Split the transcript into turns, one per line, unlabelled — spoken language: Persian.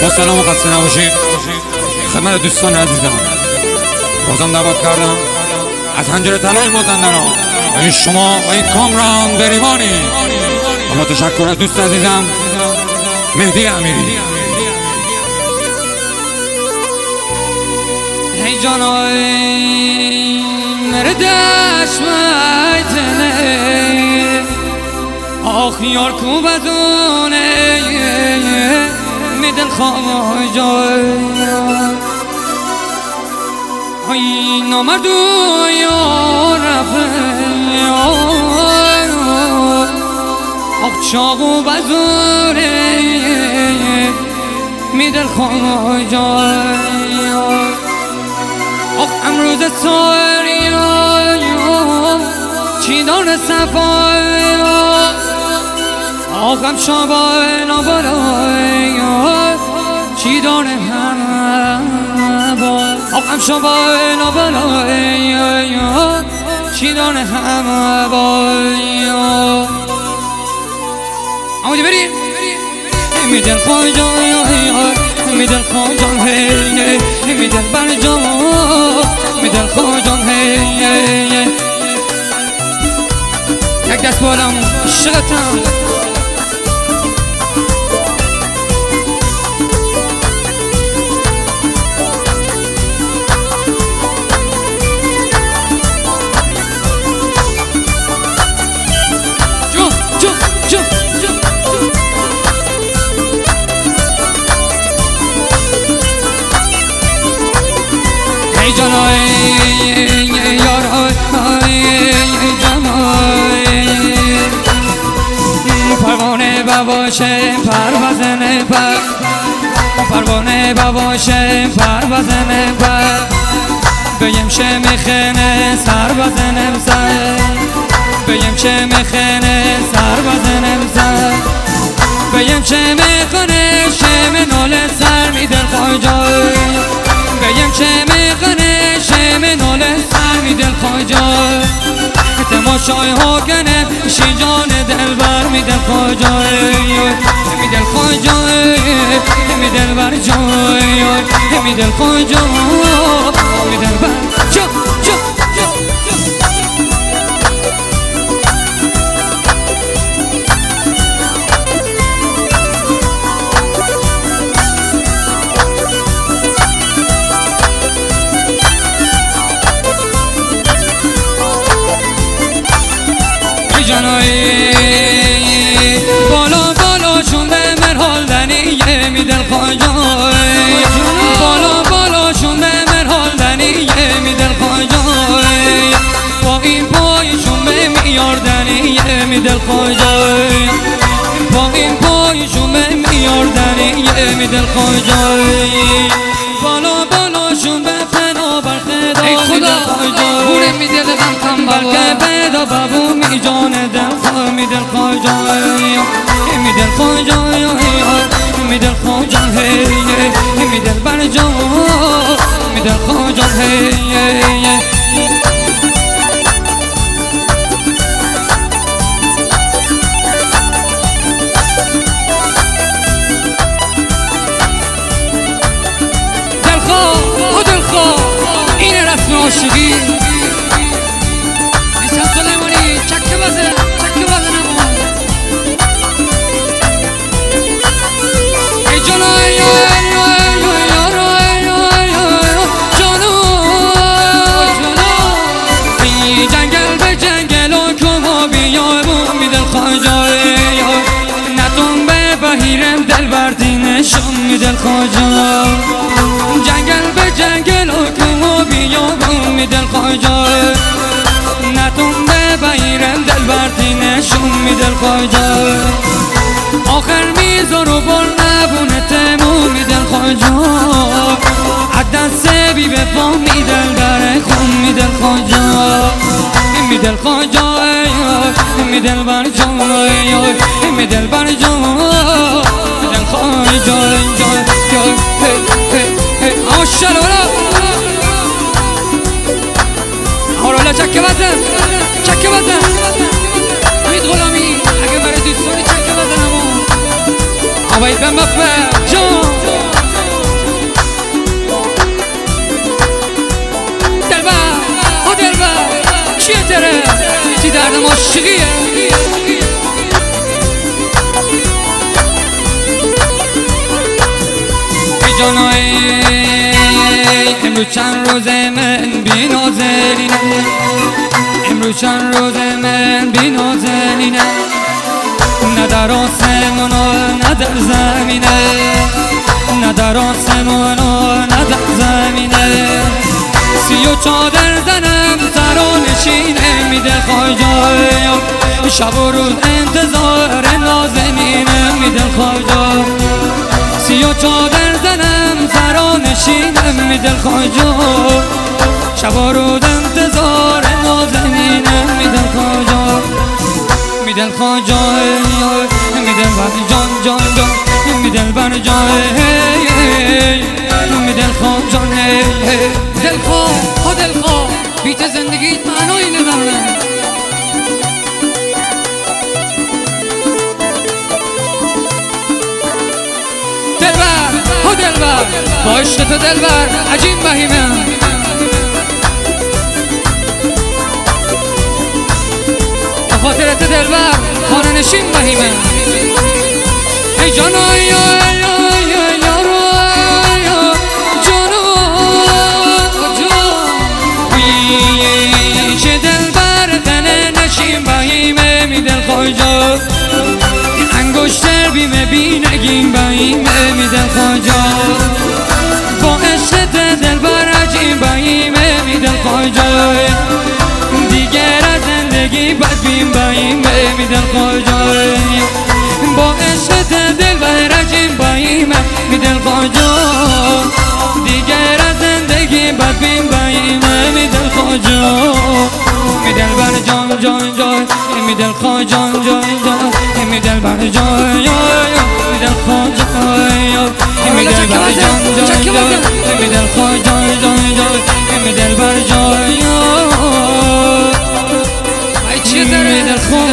با سلام و خسته نباشید خدمت دوستان عزیزم. بازم دعوت کردم از حنجره طلای مازندران و این شما و این کامران بریمانی و با تشکر از دوست عزیزم مهدی امیری.
ای جانای مردش میتنه آخ یار کو بدونه میدل خواه جای ای نامردو یا رفه آخ چاقو بزونه میدل خواه جای آخ امروز ساری چی داره صفای آخ هم شبای نبالای چی داره همه آخ هم شبای نبالای چی داره همه بای آمودی بریم میدل خواه جای میدل خواه جان هی میدل بر جان میدل خواه جان هی یک دست بالم عشقتم ای جانای یارای جانای پروانه بباشه پروازنه پر پروانه بباشه پروازنه پر بیم شه میخنه سر بزنم سر بیم شه میخنه سر بزنم سر بیم شه میخنه شه نول سر میدل خواه جای بیم شه میخنه شه نول سر میدل خواه جای تماشای ها کنه شی جان دل بر میدل خواه جای میدل خواه جای میدل بر جای میدل خواه جای میدل بر جای جانای بالا بالا شون به مرحال دنیه میدل خواه جای بالا بالا شون به مرحال دنیه میدل خواه جای با این پایشون به میار دنیه میدل خواه جای با این پایشون به میار دنیه میدل خواه جای بالا بالا شون به پنا بر خدا میدل خواه جای
بوره میدل غم کم بابا
پیدا بابو می جان دل خواه می دل خواه جای می دل خواه جای می دل خواه جان هی می دل بر جان می دل خواه جان هی دل خواه و دل خواه این رسم عاشقی چکه بزن ای جانای جانو ای جنگل به جنگل و کما بیابون میدل خواه جای نتون به بهیرم دل بردینشون میدل خواه جای جنگل به جنگل و کما بیابون میدل خواه جای نتون به بهیرم دل بردینشون میدل خواه جای آخر میزار و بر نبونه تمو میدل خواه جای عدست بی بفا میدل در خون میدل خواه جای میدل خواه جای میدل بر جای میدل بر جای میدل خواه جای آشلولا آرولا چکه بزن چکه بزن امید غلامی اگه برای دوستانی چکه بزنم آبایی بم بفر جان چیه تره چی دردم عاشقیه ای جانای امروز چند روزه من بی نازنینه امروز چند روزه من بی نازنینه نه در آسمان و نه در زمینه نه در آسمان و نه در زمینه 34 زنم سرانشینه میده خواجا شب و روز انتظار نازنینه میده خواجا 34 زنم سرانشینه میده خواجا شب و روز انتظار نازنینه میده خواجا میده خواجا میده بر جان جان جان میده بر جان میده خواجا دلخواه دلخواه بیت زندگیت معنایی نداره دلبر ها دلبر با عشق تو دلبر عجیب بهیمه به خاطر تو دلبر خانه نشین بهیمه ای جانای میدل خواجا انگشتر بیمه بینگیم باییمه میدل خواجا با عشقت دل بر عجیب باییمه میدل خواجا دیگر از زندگی بد بیم باییمه میدل خواجا با عشقت دل بر عجیب باییمه میدل خواجا دیگر از زندگی بد بیم باییمه میدل خواجا میدل بر جان جان جان میدل خواجا جان جان جان میدل بر جان میدل خواجا میدل بر جان جان جان میدل خواجا جان جان میدل بر جان ای چیه داره میدل خواجا